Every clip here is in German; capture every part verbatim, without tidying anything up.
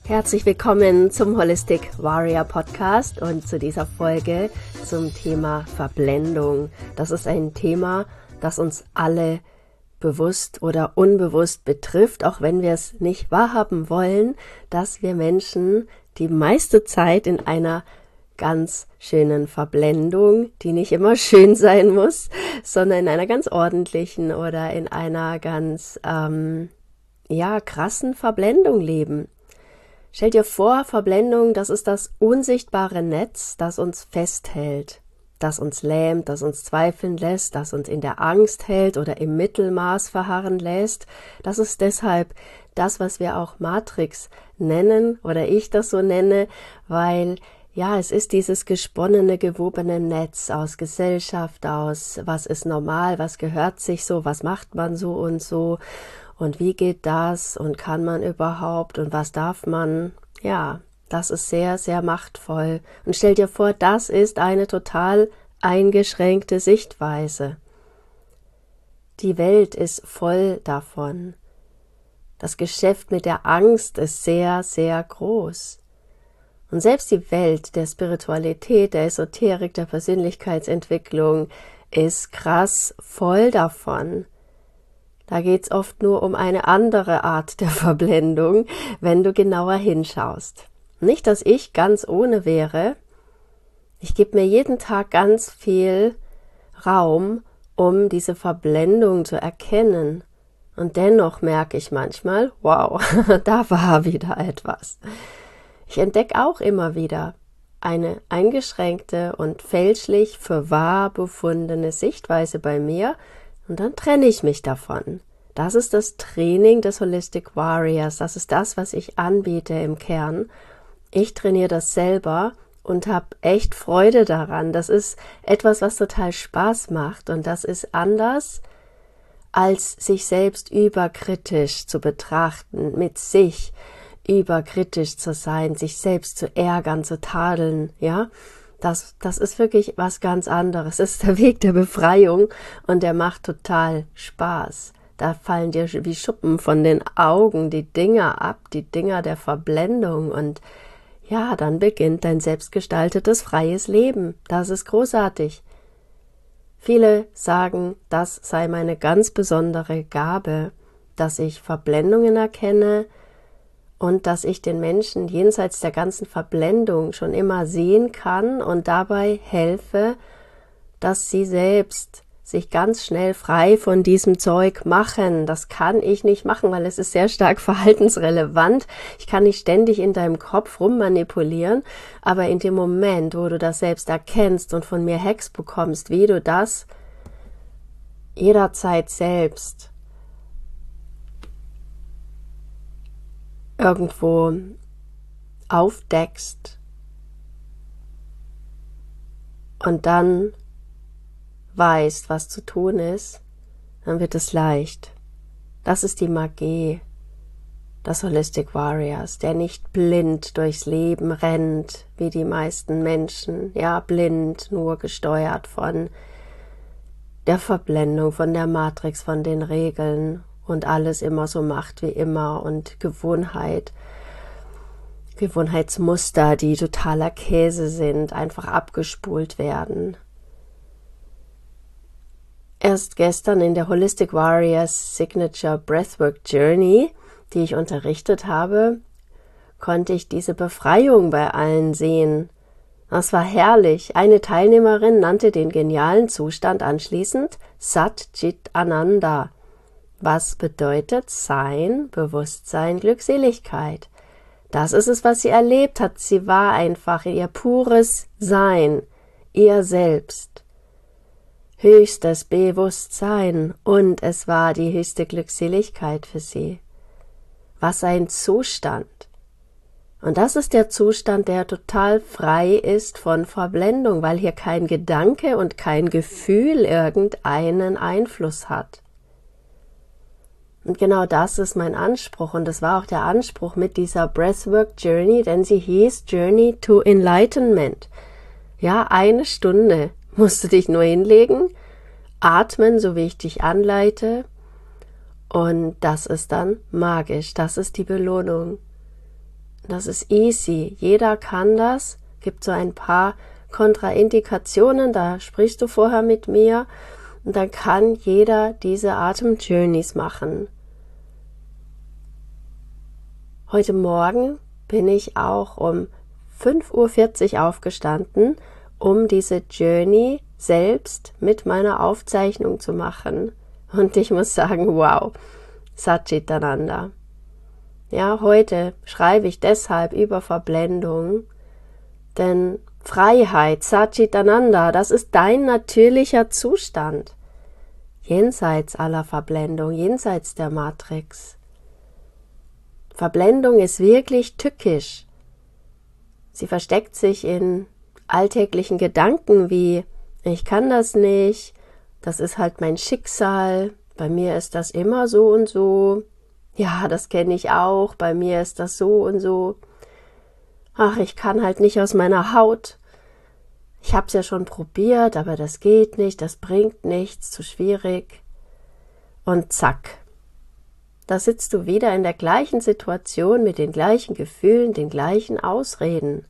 Herzlich willkommen zum Holistic Warrior Podcast und zu dieser Folge zum Thema Verblendung. Das ist ein Thema, das uns alle bewusst oder unbewusst betrifft, auch wenn wir es nicht wahrhaben wollen, dass wir Menschen die meiste Zeit in einer ganz schönen Verblendung, die nicht immer schön sein muss, sondern in einer ganz ordentlichen oder in einer ganz ähm, ja krassen Verblendung leben. Stell dir vor, Verblendung, das ist das unsichtbare Netz, das uns festhält, das uns lähmt, das uns zweifeln lässt, das uns in der Angst hält oder im Mittelmaß verharren lässt. Das ist deshalb das, was wir auch Matrix nennen oder ich das so nenne, weil ja, es ist dieses gesponnene, gewobene Netz aus Gesellschaft, aus was ist normal, was gehört sich so, was macht man so und so und wie geht das und kann man überhaupt und was darf man? Ja, das ist sehr, sehr machtvoll. Und stell dir vor, das ist eine total eingeschränkte Sichtweise. Die Welt ist voll davon. Das Geschäft mit der Angst ist sehr, sehr groß. Und selbst die Welt der Spiritualität, der Esoterik, der Persönlichkeitsentwicklung ist krass voll davon. Da geht's oft nur um eine andere Art der Verblendung, wenn du genauer hinschaust. Nicht, dass ich ganz ohne wäre. Ich gebe mir jeden Tag ganz viel Raum, um diese Verblendung zu erkennen. Und dennoch merke ich manchmal, wow, da war wieder etwas. Ich entdecke auch immer wieder eine eingeschränkte und fälschlich für wahr befundene Sichtweise bei mir und dann trenne ich mich davon. Das ist das Training des Holistic Warriors, das ist das, was ich anbiete im Kern. Ich trainiere das selber und habe echt Freude daran. Das ist etwas, was total Spaß macht und das ist anders, als sich selbst überkritisch zu betrachten, mit sich überkritisch zu sein, sich selbst zu ärgern, zu tadeln, ja, das, das ist wirklich was ganz anderes. Es ist der Weg der Befreiung und der macht total Spaß. Da fallen dir wie Schuppen von den Augen die Dinger ab, die Dinger der Verblendung und ja, dann beginnt dein selbstgestaltetes, freies Leben. Das ist großartig. Viele sagen, das sei meine ganz besondere Gabe, dass ich Verblendungen erkenne, und dass ich den Menschen jenseits der ganzen Verblendung schon immer sehen kann und dabei helfe, dass sie selbst sich ganz schnell frei von diesem Zeug machen. Das kann ich nicht machen, weil es ist sehr stark verhaltensrelevant. Ich kann nicht ständig in deinem Kopf rummanipulieren, aber in dem Moment, wo du das selbst erkennst und von mir Hacks bekommst, wie du das jederzeit selbst irgendwo aufdeckst und dann weißt, was zu tun ist, dann wird es leicht. Das ist die Magie des Holistic Warriors, der nicht blind durchs Leben rennt, wie die meisten Menschen, ja, blind, nur gesteuert von der Verblendung, von der Matrix, von den Regeln und alles immer so macht wie immer und Gewohnheit, Gewohnheitsmuster, die totaler Käse sind, einfach abgespult werden. Erst gestern in der Holistic Warriors Signature Breathwork Journey, die ich unterrichtet habe, konnte ich diese Befreiung bei allen sehen. Das war herrlich. Eine Teilnehmerin nannte den genialen Zustand anschließend Sat Chit Ananda. Was bedeutet Sein, Bewusstsein, Glückseligkeit? Das ist es, was sie erlebt hat. Sie war einfach ihr pures Sein, ihr Selbst. Höchstes Bewusstsein und es war die höchste Glückseligkeit für sie. Was ein Zustand. Und das ist der Zustand, der total frei ist von Verblendung, weil hier kein Gedanke und kein Gefühl irgendeinen Einfluss hat. Und genau das ist mein Anspruch und das war auch der Anspruch mit dieser Breathwork Journey, denn sie hieß Journey to Enlightenment. Ja, eine Stunde musst du dich nur hinlegen, atmen, so wie ich dich anleite, und das ist dann magisch, das ist die Belohnung. Das ist easy. Jeder kann das. Gibt so ein paar Kontraindikationen, da sprichst du vorher mit mir. Und dann kann jeder diese Atemjourneys machen. Heute Morgen bin ich auch um fünf Uhr vierzig aufgestanden, um diese Journey selbst mit meiner Aufzeichnung zu machen. Und ich muss sagen, wow, Satchitananda. Ja, heute schreibe ich deshalb über Verblendung, denn Freiheit, Satchitananda, das ist dein natürlicher Zustand, jenseits aller Verblendung, jenseits der Matrix. Verblendung ist wirklich tückisch. Sie versteckt sich in alltäglichen Gedanken wie, ich kann das nicht, das ist halt mein Schicksal, bei mir ist das immer so und so, ja, das kenne ich auch, bei mir ist das so und so. Ach, ich kann halt nicht aus meiner Haut. Ich hab's ja schon probiert, aber das geht nicht, das bringt nichts, zu schwierig. Und zack, da sitzt du wieder in der gleichen Situation mit den gleichen Gefühlen, den gleichen Ausreden.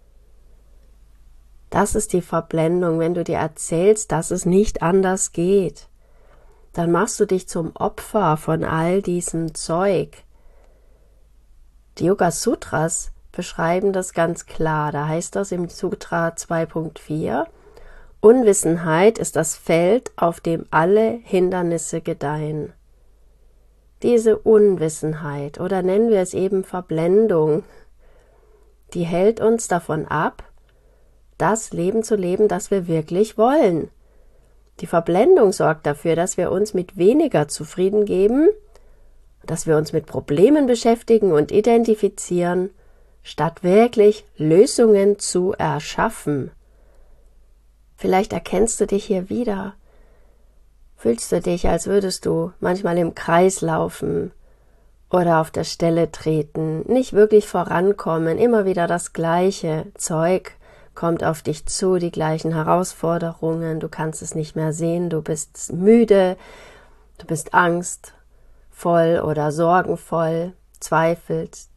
Das ist die Verblendung, wenn du dir erzählst, dass es nicht anders geht. Dann machst du dich zum Opfer von all diesem Zeug. Die Yoga Sutras beschreiben das ganz klar. Da heißt das im Sutra zwei Punkt vier, Unwissenheit ist das Feld, auf dem alle Hindernisse gedeihen. Diese Unwissenheit, oder nennen wir es eben Verblendung, die hält uns davon ab, das Leben zu leben, das wir wirklich wollen. Die Verblendung sorgt dafür, dass wir uns mit weniger zufrieden geben, dass wir uns mit Problemen beschäftigen und identifizieren, statt wirklich Lösungen zu erschaffen. Vielleicht erkennst du dich hier wieder. Fühlst du dich, als würdest du manchmal im Kreis laufen oder auf der Stelle treten, nicht wirklich vorankommen, immer wieder das gleiche Zeug kommt auf dich zu, die gleichen Herausforderungen, du kannst es nicht mehr sehen, du bist müde, du bist angstvoll oder sorgenvoll, zweifelst.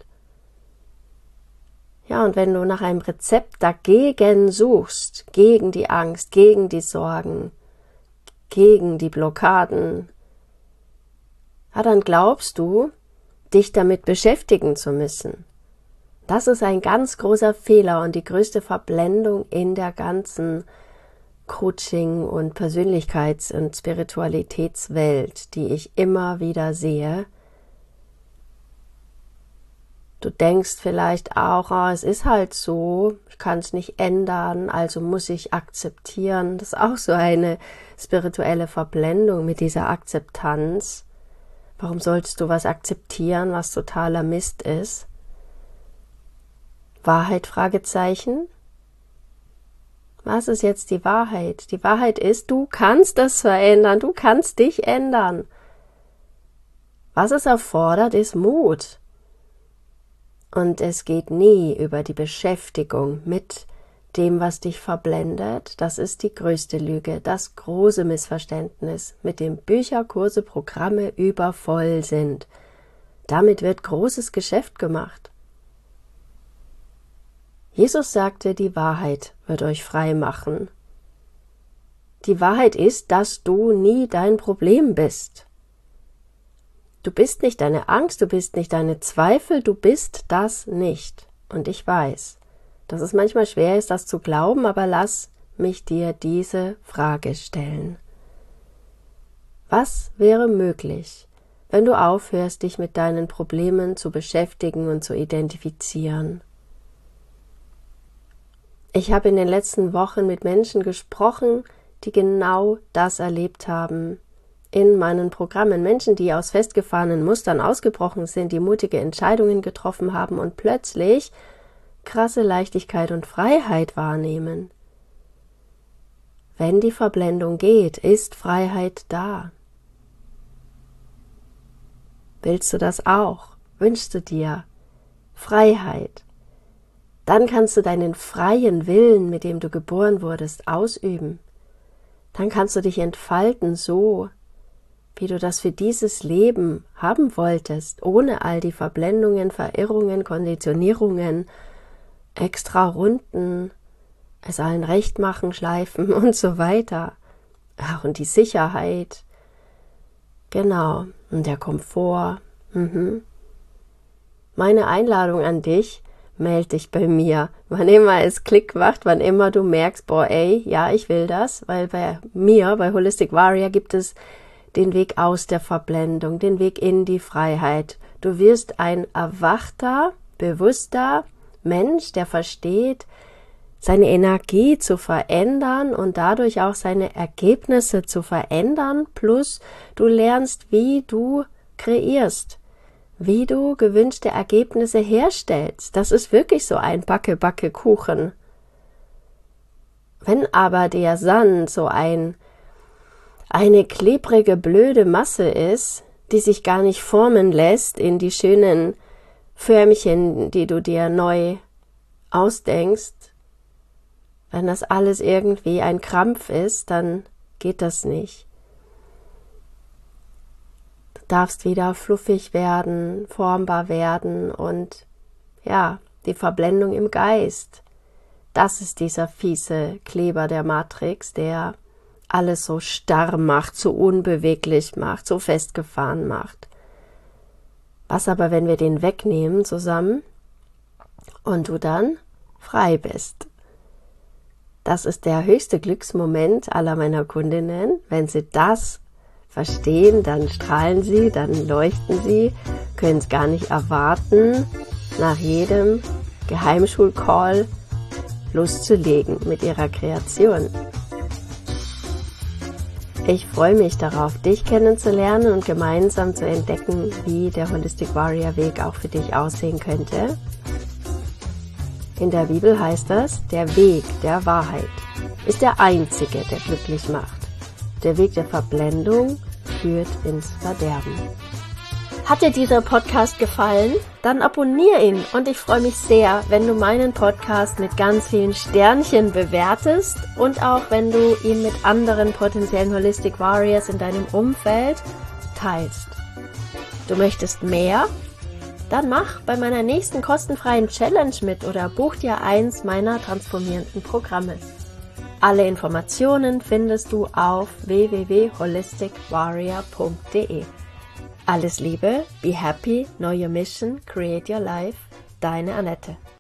Ja, und wenn du nach einem Rezept dagegen suchst, gegen die Angst, gegen die Sorgen, gegen die Blockaden, ja, dann glaubst du, dich damit beschäftigen zu müssen. Das ist ein ganz großer Fehler und die größte Verblendung in der ganzen Coaching- und Persönlichkeits- und Spiritualitätswelt, die ich immer wieder sehe. Du denkst vielleicht auch, oh, es ist halt so, ich kann es nicht ändern, also muss ich akzeptieren. Das ist auch so eine spirituelle Verblendung mit dieser Akzeptanz. Warum solltest du was akzeptieren, was totaler Mist ist? Wahrheit? Fragezeichen. Was ist jetzt die Wahrheit? Die Wahrheit ist, du kannst das verändern, du kannst dich ändern. Was es erfordert, ist Mut. Und es geht nie über die Beschäftigung mit dem, was dich verblendet. Das ist die größte Lüge, das große Missverständnis, mit dem Bücher, Kurse, Programme übervoll sind. Damit wird großes Geschäft gemacht. Jesus sagte, die Wahrheit wird euch frei machen. Die Wahrheit ist, dass du nie dein Problem bist. Du bist nicht deine Angst, du bist nicht deine Zweifel, du bist das nicht. Und ich weiß, dass es manchmal schwer ist, das zu glauben, aber lass mich dir diese Frage stellen. Was wäre möglich, wenn du aufhörst, dich mit deinen Problemen zu beschäftigen und zu identifizieren? Ich habe in den letzten Wochen mit Menschen gesprochen, die genau das erlebt haben in meinen Programmen. Menschen, die aus festgefahrenen Mustern ausgebrochen sind, die mutige Entscheidungen getroffen haben und plötzlich krasse Leichtigkeit und Freiheit wahrnehmen. Wenn die Verblendung geht, ist Freiheit da. Willst du das auch? Wünschst du dir Freiheit? Dann kannst du deinen freien Willen, mit dem du geboren wurdest, ausüben. Dann kannst du dich entfalten so, wie du das für dieses Leben haben wolltest, ohne all die Verblendungen, Verirrungen, Konditionierungen, extra Runden, es allen recht machen, schleifen und so weiter. Ach, und die Sicherheit, genau, und der Komfort. Mhm. Meine Einladung an dich, melde dich bei mir, wann immer es Klick macht, wann immer du merkst, boah, ey, ja, ich will das, weil bei mir, bei Holistic Warrior gibt es den Weg aus der Verblendung, den Weg in die Freiheit. Du wirst ein erwachter, bewusster Mensch, der versteht, seine Energie zu verändern und dadurch auch seine Ergebnisse zu verändern, plus du lernst, wie du kreierst, wie du gewünschte Ergebnisse herstellst. Das ist wirklich so ein Backe-Backe-Kuchen. Wenn aber der Sand so ein eine klebrige, blöde Masse ist, die sich gar nicht formen lässt in die schönen Förmchen, die du dir neu ausdenkst, wenn das alles irgendwie ein Krampf ist, dann geht das nicht. Du darfst wieder fluffig werden, formbar werden und ja, die Verblendung im Geist. Das ist dieser fiese Kleber der Matrix, der alles so starr macht, so unbeweglich macht, so festgefahren macht. Was aber, wenn wir den wegnehmen zusammen und du dann frei bist? Das ist der höchste Glücksmoment aller meiner Kundinnen. Wenn sie das verstehen, dann strahlen sie, dann leuchten sie, können es gar nicht erwarten, nach jedem Geheimschulcall loszulegen mit ihrer Kreation. Ich freue mich darauf, dich kennenzulernen und gemeinsam zu entdecken, wie der Holistic Warrior Weg auch für dich aussehen könnte. In der Bibel heißt das, der Weg der Wahrheit ist der einzige, der glücklich macht. Der Weg der Verblendung führt ins Verderben. Hat dir dieser Podcast gefallen? Dann abonniere ihn und ich freue mich sehr, wenn du meinen Podcast mit ganz vielen Sternchen bewertest und auch wenn du ihn mit anderen potenziellen Holistic Warriors in deinem Umfeld teilst. Du möchtest mehr? Dann mach bei meiner nächsten kostenfreien Challenge mit oder buch dir eins meiner transformierenden Programme. Alle Informationen findest du auf w w w punkt holistic warrior punkt d e. Alles Liebe, be happy, know your mission, create your life, deine Annette.